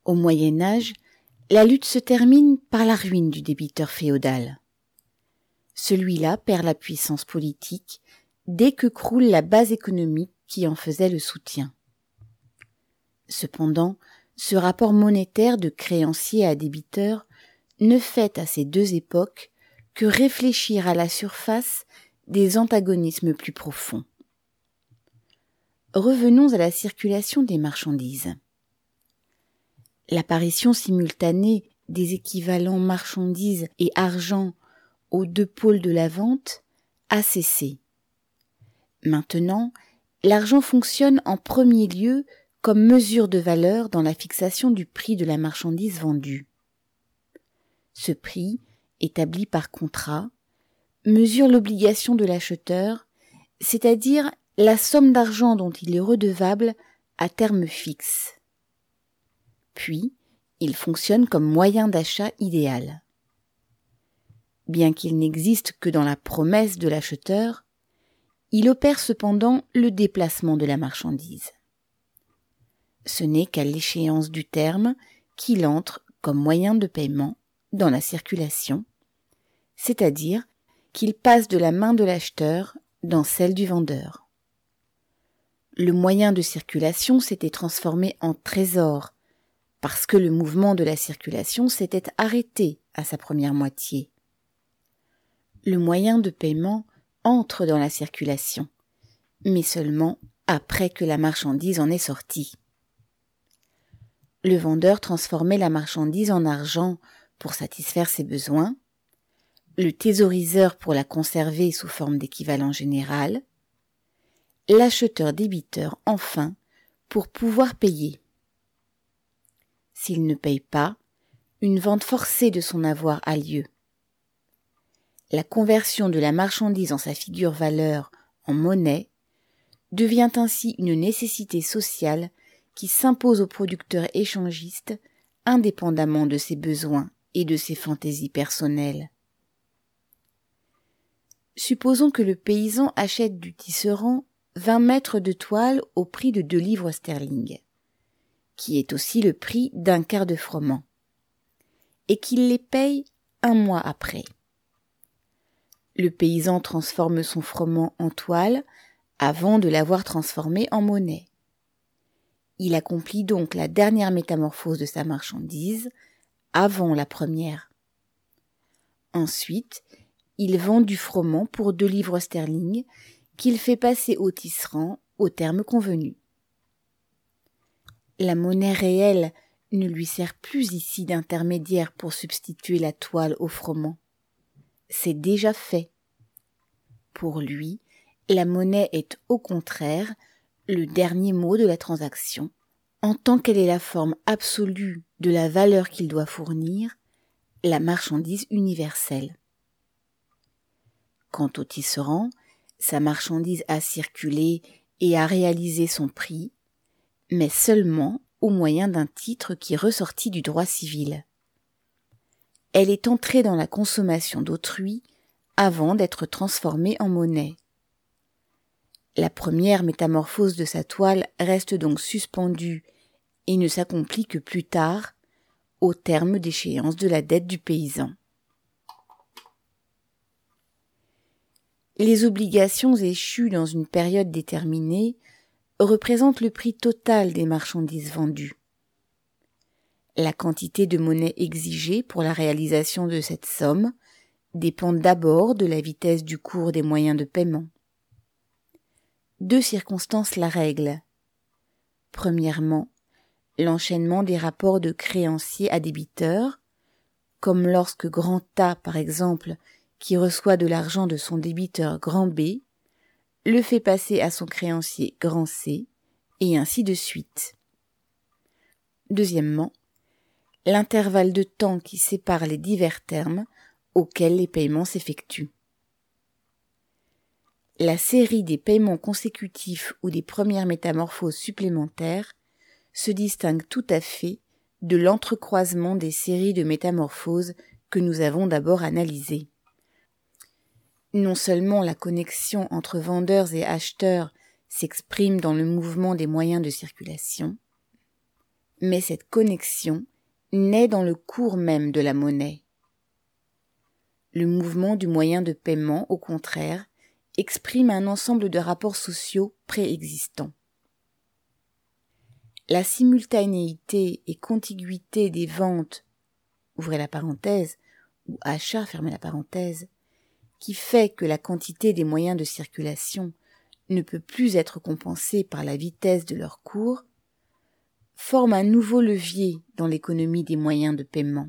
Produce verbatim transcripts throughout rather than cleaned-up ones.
Au Moyen Âge, la lutte se termine par la ruine du débiteur féodal. Celui-là perd la puissance politique dès que croule la base économique qui en faisait le soutien. Cependant, ce rapport monétaire de créancier à débiteur ne fait à ces deux époques que réfléchir à la surface des antagonismes plus profonds. Revenons à la circulation des marchandises. L'apparition simultanée des équivalents marchandises et argent aux deux pôles de la vente a cessé. Maintenant, l'argent fonctionne en premier lieu comme mesure de valeur dans la fixation du prix de la marchandise vendue. Ce prix, établi par contrat, mesure l'obligation de l'acheteur, c'est-à-dire la somme d'argent dont il est redevable à terme fixe. Puis, il fonctionne comme moyen d'achat idéal. Bien qu'il n'existe que dans la promesse de l'acheteur, il opère cependant le déplacement de la marchandise. Ce n'est qu'à l'échéance du terme qu'il entre comme moyen de paiement dans la circulation, c'est-à-dire qu'il passe de la main de l'acheteur dans celle du vendeur. Le moyen de circulation s'était transformé en trésor parce que le mouvement de la circulation s'était arrêté à sa première moitié. Le moyen de paiement entre dans la circulation, mais seulement après que la marchandise en est sortie. Le vendeur transformait la marchandise en argent pour satisfaire ses besoins, le thésauriseur pour la conserver sous forme d'équivalent général, l'acheteur-débiteur enfin pour pouvoir payer. S'il ne paye pas, une vente forcée de son avoir a lieu. La conversion de la marchandise en sa figure valeur en monnaie devient ainsi une nécessité sociale qui s'impose au producteur échangiste indépendamment de ses besoins et de ses fantaisies personnelles. Supposons que le paysan achète du tisserand vingt mètres de toile au prix de deux livres sterling, qui est aussi le prix d'un quart de froment, et qu'il les paye un mois après. Le paysan transforme son froment en toile avant de l'avoir transformé en monnaie. Il accomplit donc la dernière métamorphose de sa marchandise avant la première. Ensuite, il vend du froment pour deux livres sterling qu'il fait passer au tisserand au terme convenu. La monnaie réelle ne lui sert plus ici d'intermédiaire pour substituer la toile au froment. C'est déjà fait. Pour lui, la monnaie est au contraire le dernier mot de la transaction, en tant qu'elle est la forme absolue de la valeur qu'il doit fournir, la marchandise universelle. Quant au tisserand, sa marchandise a circulé et a réalisé son prix, mais seulement au moyen d'un titre qui ressortit du droit civil. Elle est entrée dans la consommation d'autrui avant d'être transformée en monnaie. La première métamorphose de sa toile reste donc suspendue et ne s'accomplit que plus tard, au terme d'échéance de la dette du paysan. Les obligations échues dans une période déterminée représentent le prix total des marchandises vendues. La quantité de monnaie exigée pour la réalisation de cette somme dépend d'abord de la vitesse du cours des moyens de paiement. Deux circonstances la règlent. Premièrement, l'enchaînement des rapports de créancier à débiteur, comme lorsque grand A, par exemple, qui reçoit de l'argent de son débiteur grand B, le fait passer à son créancier grand C, et ainsi de suite. Deuxièmement, l'intervalle de temps qui sépare les divers termes auxquels les paiements s'effectuent. La série des paiements consécutifs ou des premières métamorphoses supplémentaires se distingue tout à fait de l'entrecroisement des séries de métamorphoses que nous avons d'abord analysées. Non seulement la connexion entre vendeurs et acheteurs s'exprime dans le mouvement des moyens de circulation, mais cette connexion naît dans le cours même de la monnaie. Le mouvement du moyen de paiement, au contraire, exprime un ensemble de rapports sociaux préexistants. La simultanéité et contiguïté des ventes, ouvrez la parenthèse, ou achats, fermez la parenthèse, qui fait que la quantité des moyens de circulation ne peut plus être compensée par la vitesse de leur cours, forme un nouveau levier dans l'économie des moyens de paiement.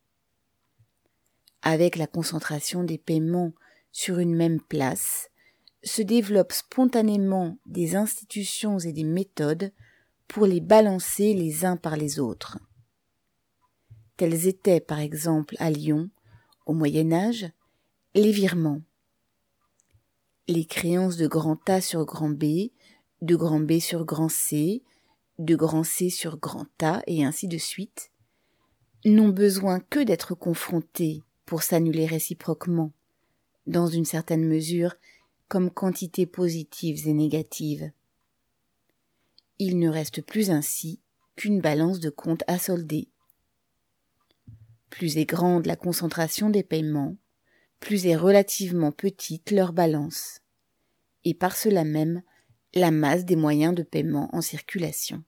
Avec la concentration des paiements sur une même place, se développent spontanément des institutions et des méthodes pour les balancer les uns par les autres. Tels étaient par exemple à Lyon, au Moyen Âge, les virements. Les créances de grand A sur grand B, de grand B sur grand C, de grand C sur grand A, et ainsi de suite, n'ont besoin que d'être confrontés pour s'annuler réciproquement, dans une certaine mesure, comme quantités positives et négatives. Il ne reste plus ainsi qu'une balance de compte à solder. Plus est grande la concentration des paiements, plus est relativement petite leur balance, et par cela même la masse des moyens de paiement en circulation.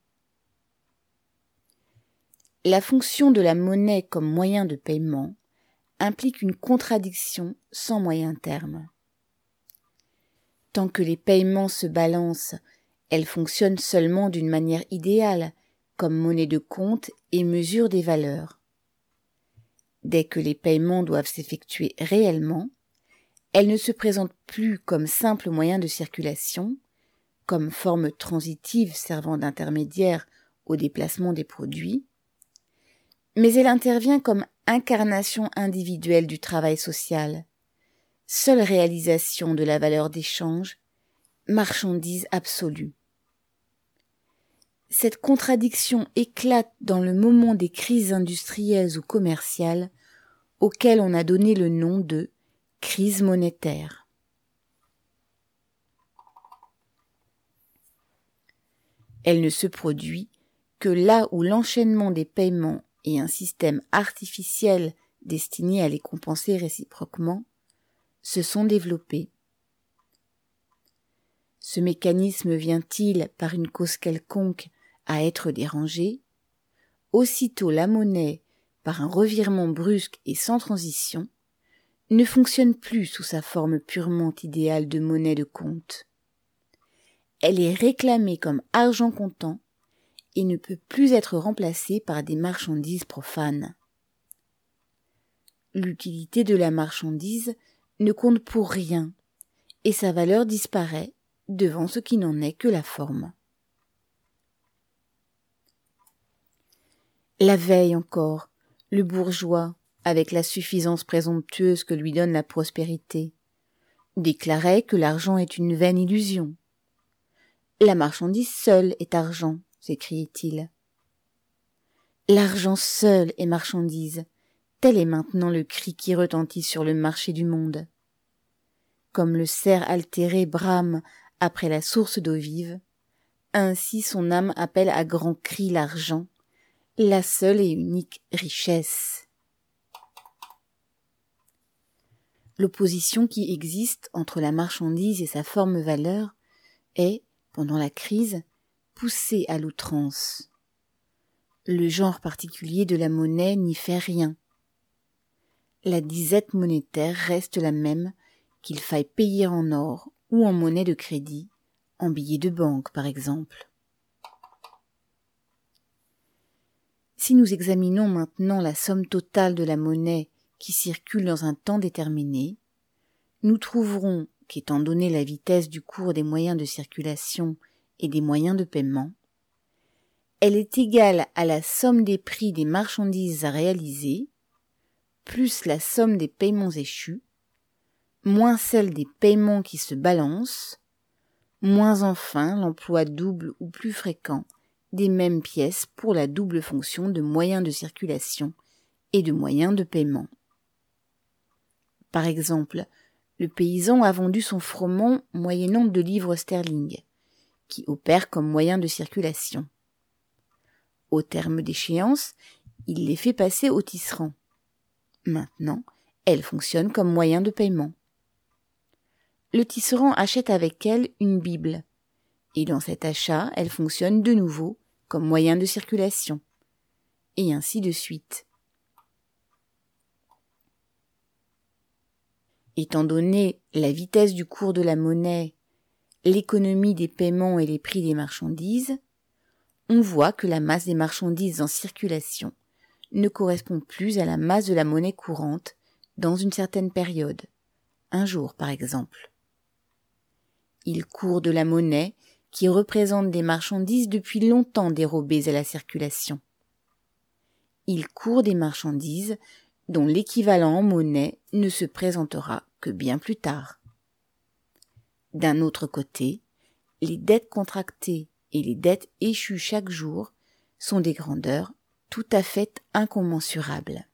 La fonction de la monnaie comme moyen de paiement implique une contradiction sans moyen terme. Tant que les paiements se balancent, elle fonctionne seulement d'une manière idéale, comme monnaie de compte et mesure des valeurs. Dès que les paiements doivent s'effectuer réellement, elle ne se présente plus comme simple moyen de circulation, comme forme transitive servant d'intermédiaire au déplacement des produits, mais elle intervient comme incarnation individuelle du travail social, seule réalisation de la valeur d'échange, marchandise absolue. Cette contradiction éclate dans le moment des crises industrielles ou commerciales auxquelles on a donné le nom de crise monétaire. Elle ne se produit que là où l'enchaînement des paiements et un système artificiel destiné à les compenser réciproquement se sont développés. Ce mécanisme vient-il par une cause quelconque à être dérangé? Aussitôt la monnaie, par un revirement brusque et sans transition, ne fonctionne plus sous sa forme purement idéale de monnaie de compte. Elle est réclamée comme argent comptant et ne peut plus être remplacée par des marchandises profanes. L'utilité de la marchandise ne compte pour rien et sa valeur disparaît devant ce qui n'en est que la forme. La veille encore, le bourgeois, avec la suffisance présomptueuse que lui donne la prospérité, déclarait que l'argent est une vaine illusion. La marchandise seule est argent, s'écriait-il. L'argent seul est marchandise, tel est maintenant le cri qui retentit sur le marché du monde. Comme le cerf altéré brame après la source d'eau vive, ainsi son âme appelle à grands cris l'argent, la seule et unique richesse. L'opposition qui existe entre la marchandise et sa forme-valeur est, pendant la crise, poussée à l'outrance. Le genre particulier de la monnaie n'y fait rien. La disette monétaire reste la même qu'il faille payer en or ou en monnaie de crédit, en billets de banque par exemple. Si nous examinons maintenant la somme totale de la monnaie qui circule dans un temps déterminé, nous trouverons qu'étant donné la vitesse du cours des moyens de circulation et des moyens de paiement, elle est égale à la somme des prix des marchandises à réaliser, plus la somme des paiements échus, moins celle des paiements qui se balancent, moins enfin l'emploi double ou plus fréquent des mêmes pièces pour la double fonction de moyens de circulation et de moyens de paiement. Par exemple, le paysan a vendu son froment moyennant deux livres sterling, qui opèrent comme moyen de circulation. Au terme d'échéance, il les fait passer au tisserand. Maintenant, elle fonctionne comme moyen de paiement. Le tisserand achète avec elle une Bible, et dans cet achat, elle fonctionne de nouveau comme moyen de circulation, et ainsi de suite. Étant donné la vitesse du cours de la monnaie, l'économie des paiements et les prix des marchandises, on voit que la masse des marchandises en circulation ne correspond plus à la masse de la monnaie courante dans une certaine période, un jour par exemple. Il court de la monnaie qui représente des marchandises depuis longtemps dérobées à la circulation. Il court des marchandises dont l'équivalent en monnaie ne se présentera que bien plus tard. D'un autre côté, les dettes contractées et les dettes échues chaque jour sont des grandeurs tout à fait incommensurables.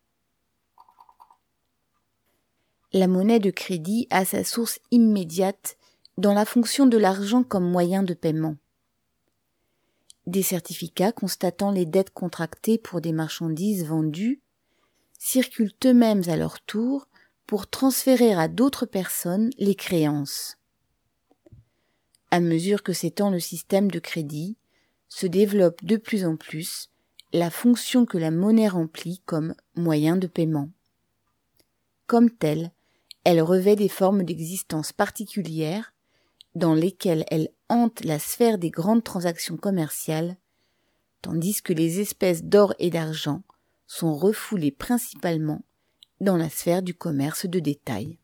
La monnaie de crédit a sa source immédiate dans la fonction de l'argent comme moyen de paiement. Des certificats constatant les dettes contractées pour des marchandises vendues circulent eux-mêmes à leur tour pour transférer à d'autres personnes les créances. À mesure que s'étend le système de crédit, se développe de plus en plus la fonction que la monnaie remplit comme moyen de paiement. Comme telle, elle revêt des formes d'existence particulières dans lesquelles elle hante la sphère des grandes transactions commerciales, tandis que les espèces d'or et d'argent sont refoulées principalement dans la sphère du commerce de détail.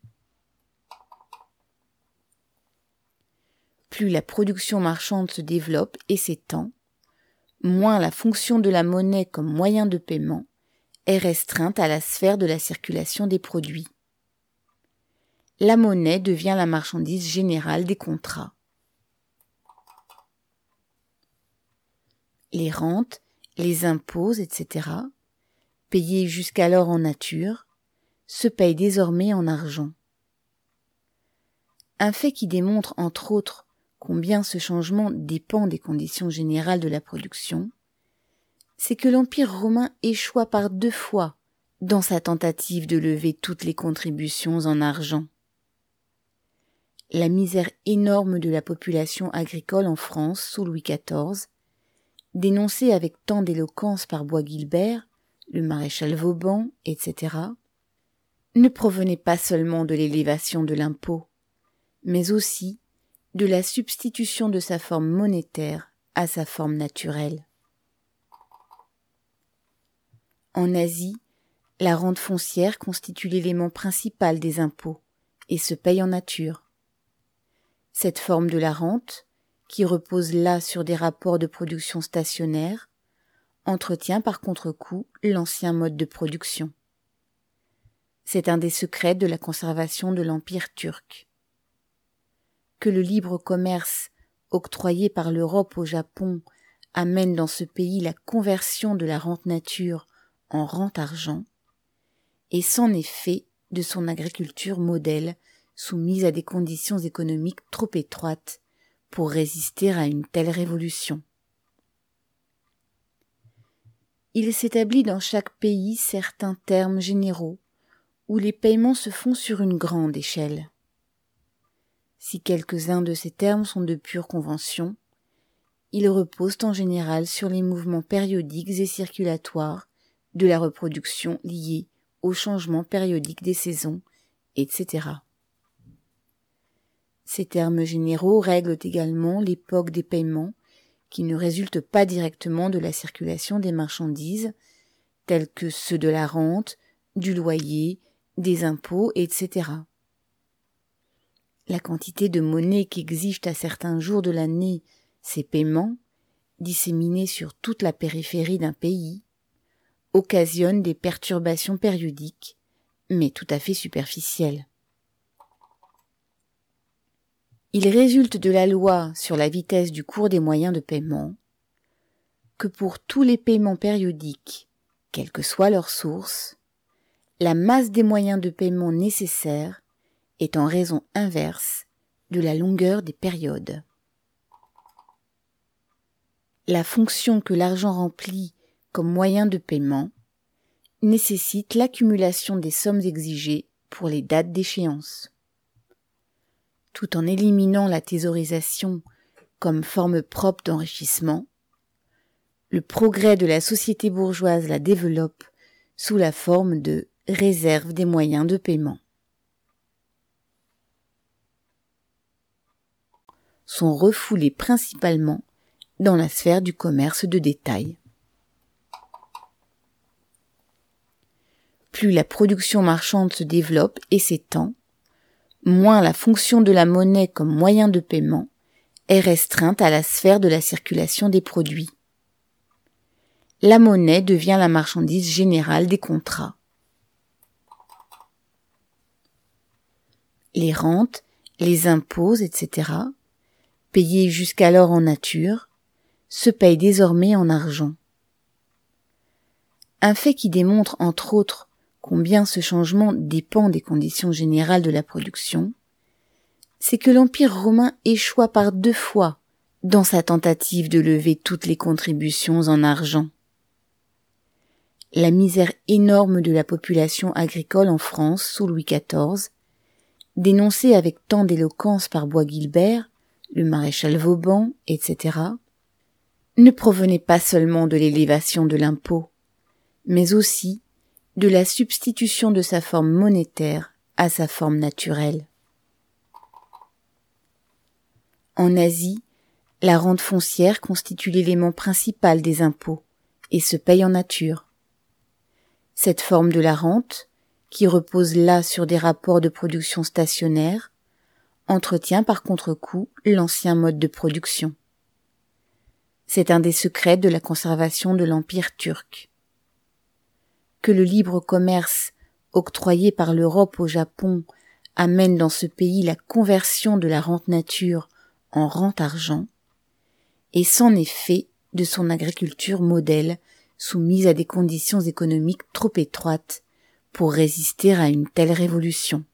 Plus la production marchande se développe et s'étend, moins la fonction de la monnaie comme moyen de paiement est restreinte à la sphère de la circulation des produits. La monnaie devient la marchandise générale des contrats. Les rentes, les impôts, et cetera, payés jusqu'alors en nature, se payent désormais en argent. Un fait qui démontre entre autres combien ce changement dépend des conditions générales de la production, c'est que l'Empire romain échoua par deux fois dans sa tentative de lever toutes les contributions en argent. La misère énorme de la population agricole en France sous Louis quatorze, dénoncée avec tant d'éloquence par Bois-Guilbert, le maréchal Vauban, et cetera, ne provenait pas seulement de l'élévation de l'impôt, mais aussi de la substitution de sa forme monétaire à sa forme naturelle. En Asie, la rente foncière constitue l'élément principal des impôts et se paye en nature. Cette forme de la rente, qui repose là sur des rapports de production stationnaires, entretient par contre-coup l'ancien mode de production. C'est un des secrets de la conservation de l'Empire turc. Que le libre commerce octroyé par l'Europe au Japon amène dans ce pays la conversion de la rente nature en rente argent, et c'en est fait de son agriculture modèle soumise à des conditions économiques trop étroites pour résister à une telle révolution. Il s'établit dans chaque pays certains termes généraux où les paiements se font sur une grande échelle. Si quelques-uns de ces termes sont de pure convention, ils reposent en général sur les mouvements périodiques et circulatoires de la reproduction liés au changement périodique des saisons, et cetera. Ces termes généraux règlent également l'époque des paiements qui ne résultent pas directement de la circulation des marchandises, tels que ceux de la rente, du loyer, des impôts, et cetera. La quantité de monnaie qu'exigent à certains jours de l'année ces paiements, disséminés sur toute la périphérie d'un pays, occasionne des perturbations périodiques, mais tout à fait superficielles. Il résulte de la loi sur la vitesse du cours des moyens de paiement que pour tous les paiements périodiques, quelle que soit leur source, la masse des moyens de paiement nécessaires est en raison inverse de la longueur des périodes. La fonction que l'argent remplit comme moyen de paiement nécessite l'accumulation des sommes exigées pour les dates d'échéance. Tout en éliminant la thésaurisation comme forme propre d'enrichissement, le progrès de la société bourgeoise la développe sous la forme de réserve des moyens de paiement. Sont refoulés principalement dans la sphère du commerce de détail. Plus la production marchande se développe et s'étend, moins la fonction de la monnaie comme moyen de paiement est restreinte à la sphère de la circulation des produits. La monnaie devient la marchandise générale des contrats. Les rentes, les impôts, et cetera, payés jusqu'alors en nature, se payent désormais en argent. Un fait qui démontre entre autres combien ce changement dépend des conditions générales de la production, c'est que l'Empire romain échoua par deux fois dans sa tentative de lever toutes les contributions en argent. La misère énorme de la population agricole en France sous Louis quatorze, dénoncée avec tant d'éloquence par Bois-Guilbert, le maréchal Vauban, et cetera, ne provenait pas seulement de l'élévation de l'impôt, mais aussi de la substitution de sa forme monétaire à sa forme naturelle. En Asie, la rente foncière constitue l'élément principal des impôts et se paye en nature. Cette forme de la rente, qui repose là sur des rapports de production stationnaires, entretient par contre-coup l'ancien mode de production. C'est un des secrets de la conservation de l'Empire turc. Que le libre commerce octroyé par l'Europe au Japon amène dans ce pays la conversion de la rente nature en rente argent, et c'en est fait de son agriculture modèle soumise à des conditions économiques trop étroites pour résister à une telle révolution.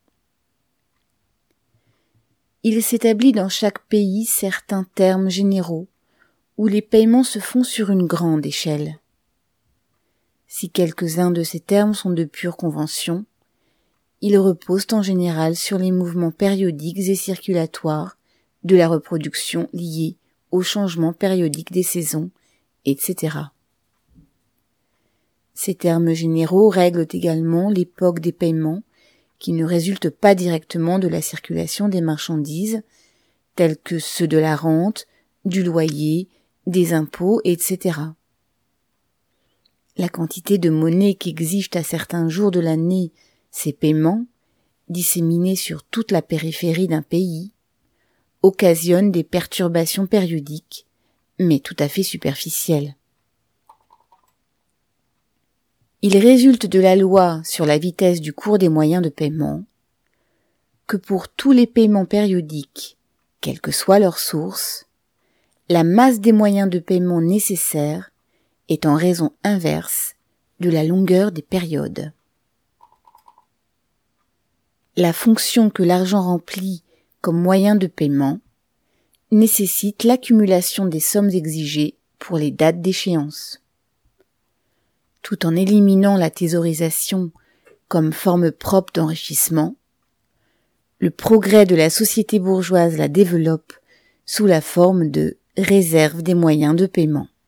Il s'établit dans chaque pays certains termes généraux où les paiements se font sur une grande échelle. Si quelques-uns de ces termes sont de pure convention, ils reposent en général sur les mouvements périodiques et circulatoires de la reproduction liés au changement périodique des saisons, et cetera. Ces termes généraux règlent également l'époque des paiements qui ne résultent pas directement de la circulation des marchandises, tels que ceux de la rente, du loyer, des impôts, et cetera. La quantité de monnaie qu'exigent à certains jours de l'année ces paiements, disséminés sur toute la périphérie d'un pays, occasionne des perturbations périodiques, mais tout à fait superficielles. Il résulte de la loi sur la vitesse du cours des moyens de paiement que pour tous les paiements périodiques, quelle que soit leur source, la masse des moyens de paiement nécessaires est en raison inverse de la longueur des périodes. La fonction que l'argent remplit comme moyen de paiement nécessite l'accumulation des sommes exigées pour les dates d'échéance. Tout en éliminant la thésaurisation comme forme propre d'enrichissement, le progrès de la société bourgeoise la développe sous la forme de réserve des moyens de paiement.